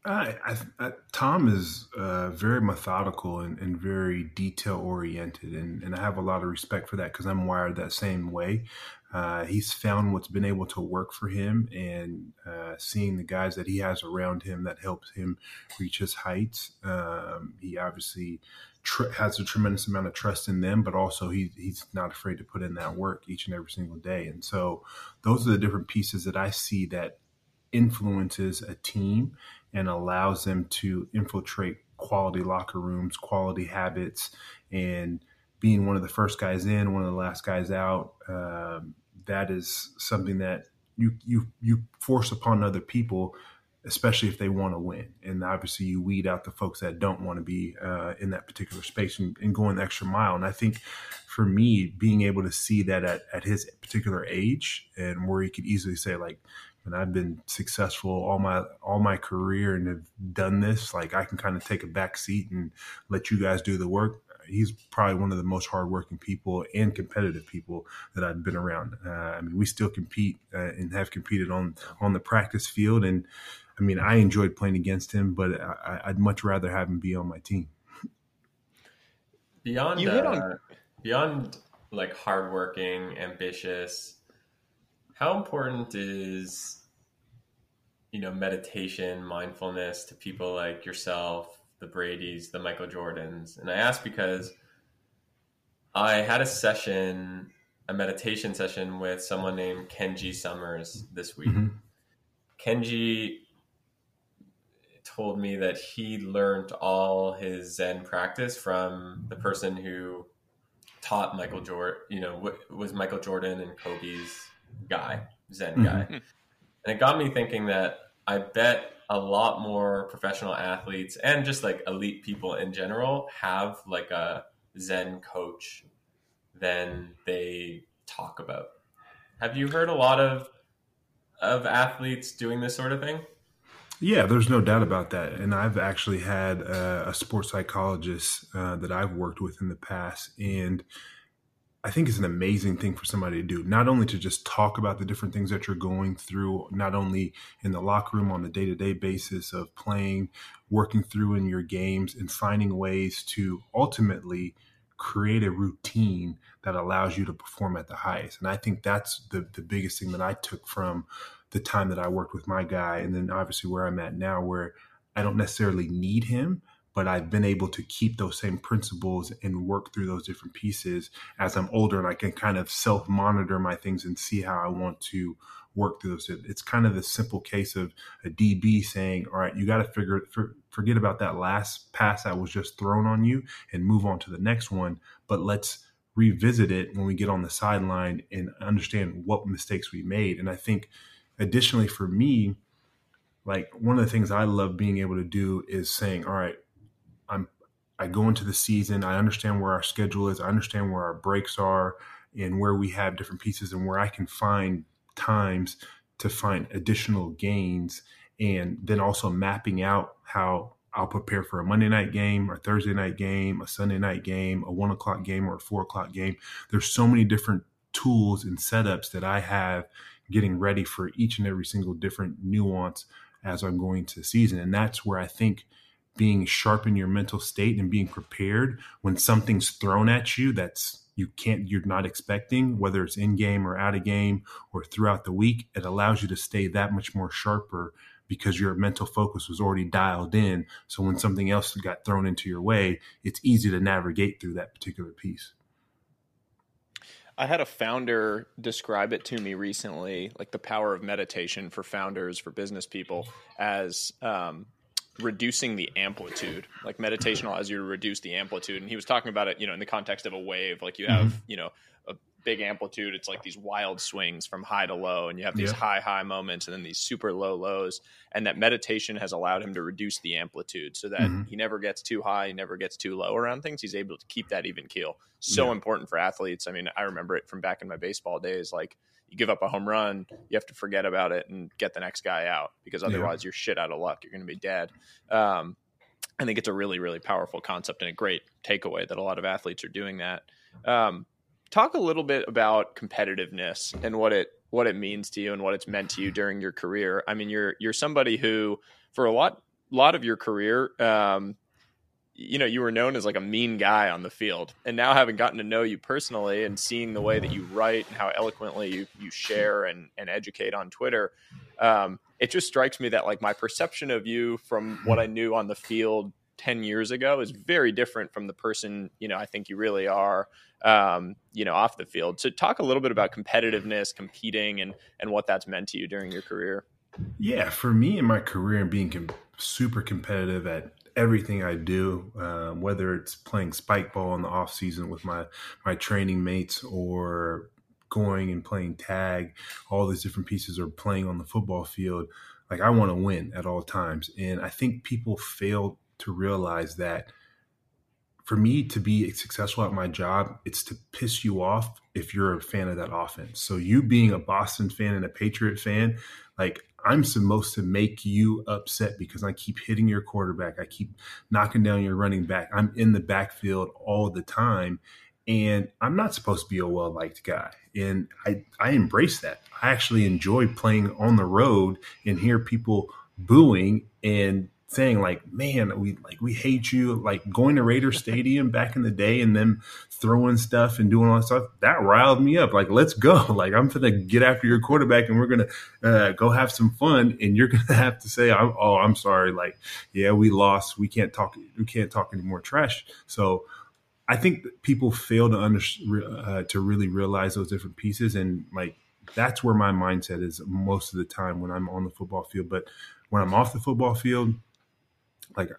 Tom is very methodical and very detail oriented. And I have a lot of respect for that because I'm wired that same way. He's found what's been able to work for him, and seeing the guys that he has around him that helps him reach his heights. He obviously has a tremendous amount of trust in them, but also he's not afraid to put in that work each and every single day. And so those are the different pieces that I see that influences a team and allows them to infiltrate quality locker rooms, quality habits, and being one of the first guys in, one of the last guys out. That is something that you force upon other people, especially if they want to win. And obviously you weed out the folks that don't want to be in that particular space and going the extra mile. And I think for me, being able to see that at his particular age, and where he could easily say, like, and I've been successful all my career and have done this, like, I can kind of take a back seat and let you guys do the work. He's probably one of the most hardworking people and competitive people that I've been around. We still compete and have competed on the practice field. And I enjoyed playing against him, but I'd much rather have him be on my team. Beyond like hardworking, ambitious, how important is, meditation, mindfulness to people like yourself, the Bradys, the Michael Jordans? And I ask because I had a meditation session with someone named Kenji Summers this week. Mm-hmm. Kenji told me that he learned all his Zen practice from the person who taught Michael Jordan, was Michael Jordan and Kobe's guy, Zen guy. Mm-hmm. And it got me thinking that I bet a lot more professional athletes and just like elite people in general have like a Zen coach than they talk about. Have you heard a lot of athletes doing this sort of thing? Yeah, there's no doubt about that. And I've actually had a sports psychologist that I've worked with in the past. And I think it's an amazing thing for somebody to do, not only to just talk about the different things that you're going through, not only in the locker room on a day-to-day basis of playing, working through in your games and finding ways to ultimately create a routine that allows you to perform at the highest. And I think that's the biggest thing that I took from the time that I worked with my guy. And then obviously where I'm at now, where I don't necessarily need him, but I've been able to keep those same principles and work through those different pieces as I'm older, and I can kind of self-monitor my things and see how I want to work through those. It's kind of the simple case of a DB saying, all right, you got to forget about that last pass that was just thrown on you and move on to the next one. But let's revisit it when we get on the sideline and understand what mistakes we made. And I think additionally for me, like one of the things I love being able to do is saying, all right, I go into the season, I understand where our schedule is, I understand where our breaks are and where we have different pieces and where I can find times to find additional gains, and then also mapping out how I'll prepare for a Monday night game, a Thursday night game, a Sunday night game, a 1 o'clock game, or a 4 o'clock game. There's so many different tools and setups that I have getting ready for each and every single different nuance as I'm going to the season. And that's where I think being sharp in your mental state and being prepared when something's thrown at you you're not expecting, whether it's in game or out of game or throughout the week, it allows you to stay that much more sharper because your mental focus was already dialed in. So when something else got thrown into your way, it's easy to navigate through that particular piece. I had a founder describe it to me recently, like the power of meditation for founders, for business people, as reducing the amplitude. Like meditation allows you to reduce the amplitude. And he was talking about it, in the context of a wave. Like you have, a big amplitude. It's like these wild swings from high to low, and you have these high moments and then these super low lows. And that meditation has allowed him to reduce the amplitude so that he never gets too high, he never gets too low around things. He's able to keep that even keel. So important for athletes. I mean, I remember it from back in my baseball days. Like you give up a home run, you have to forget about it and get the next guy out, because otherwise you're shit out of luck. You're going to be dead. I think it's a really, really powerful concept and a great takeaway that a lot of athletes are doing that. Talk a little bit about competitiveness and what it means to you and what it's meant to you during your career. I mean, you're somebody who, for a lot of your career, you were known as like a mean guy on the field. And now, having gotten to know you personally and seeing the way that you write and how eloquently you share and educate on Twitter, it just strikes me that like my perception of you from what I knew on the field 10 years ago is very different from the person, I think you really are, off the field. So talk a little bit about competitiveness, competing, and what that's meant to you during your career. Yeah, for me in my career and being super competitive at everything I do, whether it's playing spike ball in the off season with my training mates or going and playing tag, all these different pieces, or playing on the football field, like I want to win at all times. And I think people fail to realize that for me to be successful at my job, it's to piss you off if you're a fan of that offense. So you being a Boston fan and a Patriot fan, like I'm supposed to make you upset because I keep hitting your quarterback. I keep knocking down your running back. I'm in the backfield all the time. And I'm not supposed to be a well-liked guy. And I embrace that. I actually enjoy playing on the road and hear people booing and saying like, man, we hate you, like going to Raider Stadium back in the day and them throwing stuff and doing all that stuff. That riled me up. Like, let's go. Like, I'm going to get after your quarterback and we're going to go have some fun. And you're going to have to say, I'm sorry. Like, yeah, we lost. We can't talk any more trash. So I think people fail to really realize those different pieces. And like, that's where my mindset is most of the time when I'm on the football field. But when I'm off the football field, like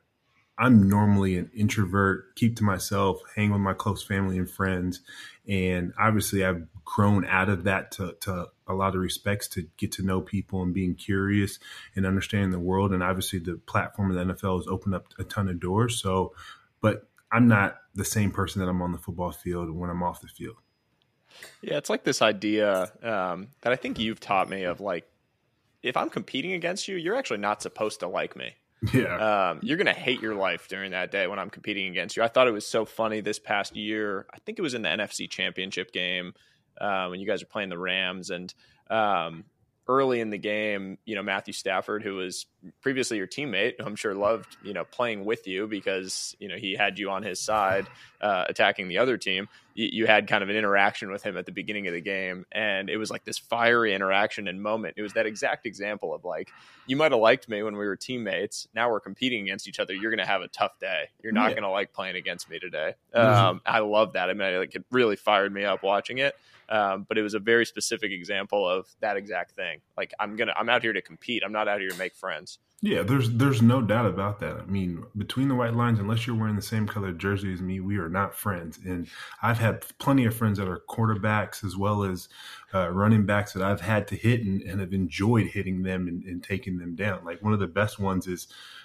I'm normally an introvert, keep to myself, hang with my close family and friends. And obviously I've grown out of that to a lot of respects to get to know people and being curious and understanding the world. And obviously the platform of the NFL has opened up a ton of doors. So, but I'm not the same person that I'm on the football field when I'm off the field. Yeah, it's like this idea that I think you've taught me of like, if I'm competing against you, you're actually not supposed to like me. Yeah. You're going to hate your life during that day when I'm competing against you. I thought it was so funny this past year. I think it was in the NFC Championship game when you guys were playing the Rams. And early in the game, Matthew Stafford, who was previously your teammate, who I'm sure loved, playing with you because, he had you on his side attacking the other team. You had kind of an interaction with him at the beginning of the game, and it was like this fiery interaction and moment. It was that exact example of like, you might have liked me when we were teammates. Now we're competing against each other. You're going to have a tough day. You're not going to like playing against me today. I love that. I mean, it really fired me up watching it. But it was a very specific example of that exact thing. Like I'm out here to compete. I'm not out here to make friends. Yeah, there's no doubt about that. I mean, between the white lines, unless you're wearing the same color jersey as me, we are not friends. And I've had plenty of friends that are quarterbacks as well as running backs that I've had to hit and have enjoyed hitting them and taking them down. Like one of the best ones is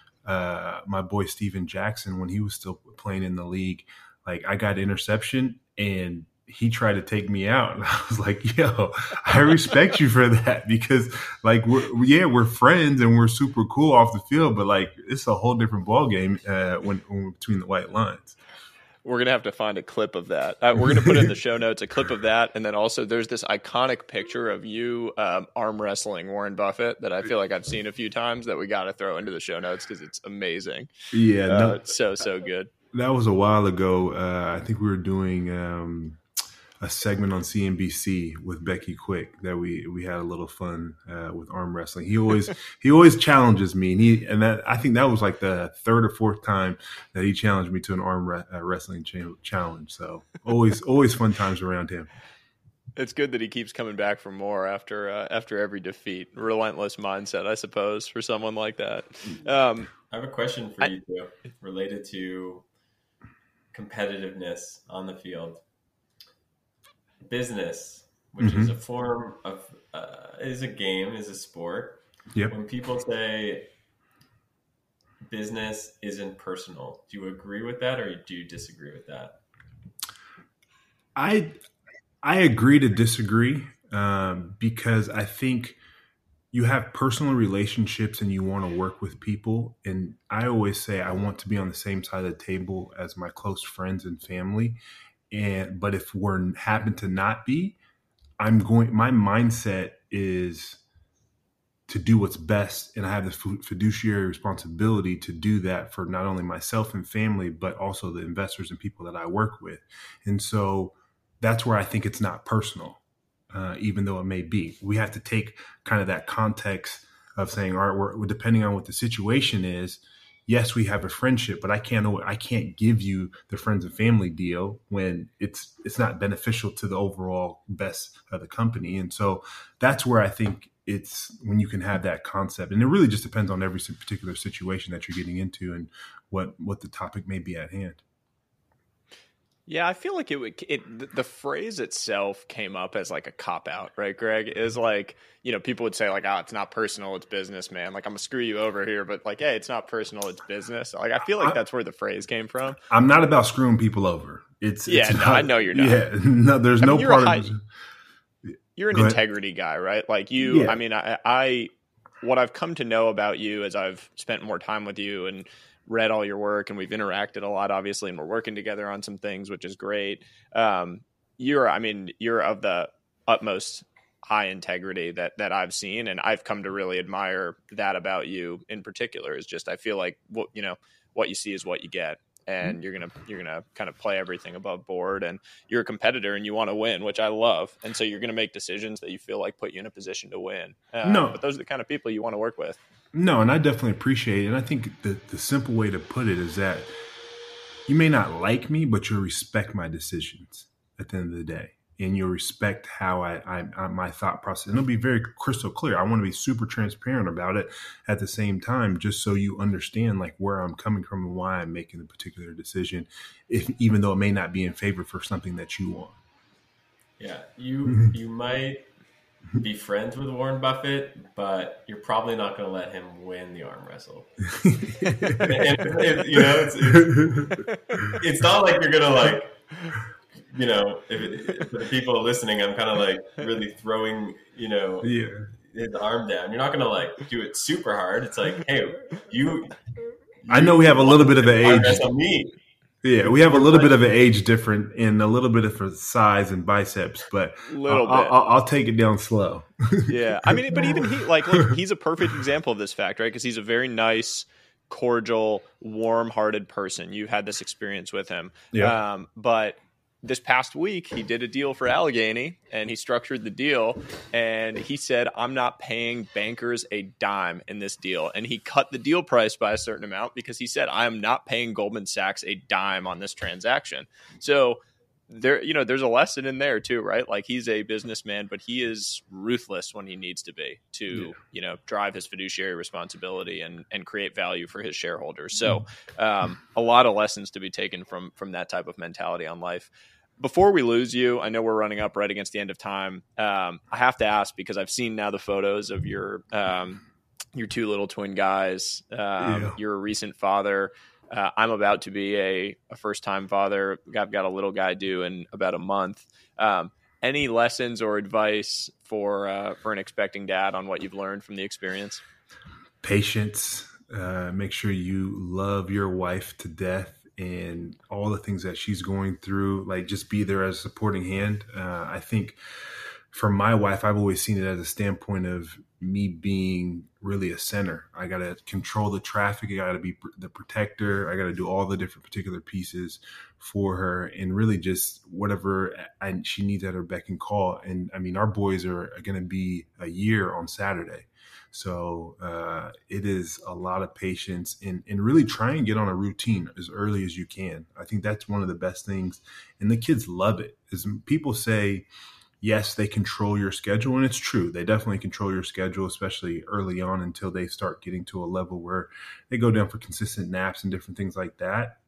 my boy Steven Jackson when he was still playing in the league. Like I got interception and he tried to take me out. And I was like, yo, I respect you for that because like, we're friends and we're super cool off the field, but like, it's a whole different ball game when between the white lines. We're going to have to find a clip of that. We're going to put in the show notes a clip of that. And then also there's this iconic picture of you arm wrestling Warren Buffett that I feel like I've seen a few times that we got to throw into the show notes because it's amazing. Yeah. It's so good. That was a while ago. I think we were doing a segment on CNBC with Becky Quick that we had a little fun with arm wrestling. He always challenges me, and I think that was like the third or fourth time that he challenged me to an arm wrestling challenge. So always fun times around him. It's good that he keeps coming back for more after every defeat. Relentless mindset, I suppose, for someone like that. I have a question for you two related to competitiveness on the field. Business, which is a form of is a game, is a sport. Yep. When people say business isn't personal, do you agree with that or do you disagree with that? I agree to disagree because I think you have personal relationships and you want to work with people. And I always say I want to be on the same side of the table as my close friends and family. But if we're happen to not be, my mindset is to do what's best. And I have the fiduciary responsibility to do that for not only myself and family, but also the investors and people that I work with. And so that's where I think it's not personal, even though it may be. We have to take kind of that context of saying, all right, we're depending on what the situation is. Yes, we have a friendship, but I can't give you the friends and family deal when it's not beneficial to the overall best of the company. And so that's where I think it's when you can have that concept. And it really just depends on every particular situation that you're getting into and what the topic may be at hand. Yeah, I feel like the phrase itself came up as like a cop out, right, Greg? Is like, people would say like, oh, it's not personal, it's business, man. Like I'm gonna screw you over here, but like, hey, it's not personal, it's business. Like I feel like that's where the phrase came from. I'm not about screwing people over. I know you're not. Yeah, no, there's no part of it. You're an integrity guy, right? Like you, yeah. I mean, I what I've come to know about you as I've spent more time with you and read all your work, and we've interacted a lot, obviously, and we're working together on some things, which is great. You're of the utmost high integrity that I've seen, and I've come to really admire that about you in particular. Is just I feel like what you see is what you get, and you're gonna kind of play everything above board, and you're a competitor and you want to win, which I love, and so you're gonna make decisions that you feel like put you in a position to win. But those are the kind of people you want to work with. No, and I definitely appreciate it. And I think the simple way to put it is that you may not like me, but you'll respect my decisions at the end of the day. and you'll respect how I my thought process. And it'll be very crystal clear. I want to be super transparent about it at the same time, just so you understand like where I'm coming from and why I'm making a particular decision, even though it may not be in favor for something that you want. Yeah, you might be friends with Warren Buffett, but you're probably not going to let him win the arm wrestle. It's not like you're going to like, if the people listening, I'm kind of like really throwing, his arm down. You're not going to like do it super hard. It's like, hey, I know we have a little bit of an age. On me. Yeah, we have a little bit of an age difference and a little bit of size and biceps, but I'll take it down slow. Yeah, I mean, but even he's a perfect example of this fact, right? Because he's a very nice, cordial, warm-hearted person. You had this experience with him. Yeah. But this past week, he did a deal for Allegheny, and he structured the deal, and he said, I'm not paying bankers a dime in this deal. And he cut the deal price by a certain amount because he said, I am not paying Goldman Sachs a dime on this transaction. So there's a lesson in there too, right? Like, he's a businessman, but he is ruthless when he needs to be to, drive his fiduciary responsibility and create value for his shareholders. So a lot of lessons to be taken from that type of mentality on life. Before we lose you, I know we're running up right against the end of time. I have to ask, because I've seen now the photos of your two little twin guys. You're a recent father. I'm about to be a first-time father. I've got a little guy due in about a month. Any lessons or advice for an expecting dad on what you've learned from the experience? Patience. Make sure you love your wife to death and all the things that she's going through. Like, just be there as a supporting hand. I think for my wife, I've always seen it as a standpoint of me being really a center. I got to control the traffic. I got to be the protector. I got to do all the different particular pieces for her, and really just whatever she needs at her beck and call. And I mean, our boys are going to be a year on Saturday. So it is a lot of patience and really try and get on a routine as early as you can. I think that's one of the best things. And the kids love it. As people say, yes, they control your schedule. And it's true. They definitely control your schedule, especially early on, until they start getting to a level where they go down for consistent naps and different things like that.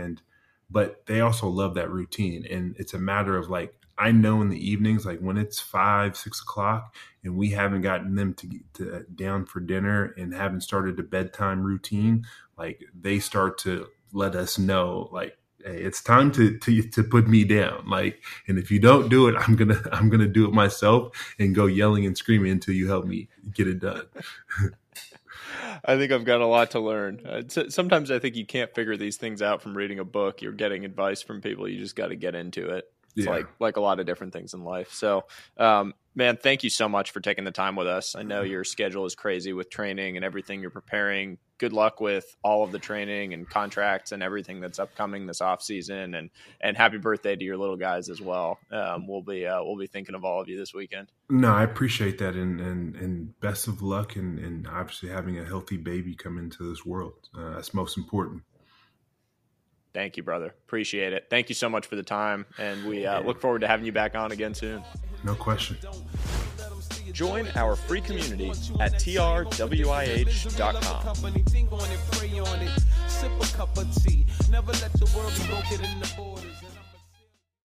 But they also love that routine. And it's a matter of like, I know in the evenings, like when it's 5, 6 o'clock and we haven't gotten them to down for dinner and haven't started a bedtime routine, like they start to let us know, like, hey, it's time to put me down. Like, and if you don't do it, I'm gonna do it myself and go yelling and screaming until you help me get it done. I think I've got a lot to learn. Sometimes I think you can't figure these things out from reading a book. You're getting advice from people. You just got to get into it. It's like a lot of different things in life. So, man, thank you so much for taking the time with us. I know your schedule is crazy with training and everything you're preparing. Good luck with all of the training and contracts and everything that's upcoming this off season, and happy birthday to your little guys as well. We'll be thinking of all of you this weekend. No, I appreciate that. And best of luck and obviously having a healthy baby come into this world. That's most important. Thank you, brother. Appreciate it. Thank you so much for the time, and we look forward to having you back on again soon. No question. Join our free community at trwih.com.